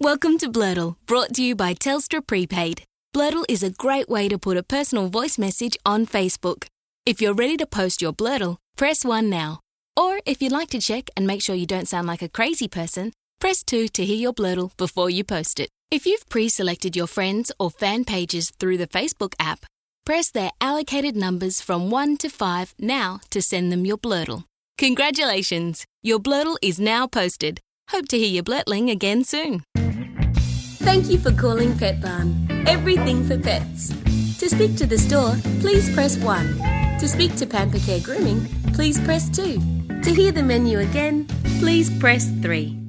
Welcome to Blurtle, brought to you by Telstra Prepaid. Blurtle is a great way to put a personal voice message on Facebook. If you're ready to post your Blurtle, press 1 now. Or if you'd like to check and make sure you don't sound like a crazy person, press 2 to hear your Blurtle before you post it. If you've pre-selected your friends or fan pages through the Facebook app, press their allocated numbers from 1 to 5 now to send them your Blurtle. Congratulations! Your Blurtle is now posted. Hope to hear your blurtling again soon. Thank you for calling Pet Barn. Everything for pets. To speak to the store, please press 1. To speak to Pamper Care Grooming, please press 2. To hear the menu again, please press 3.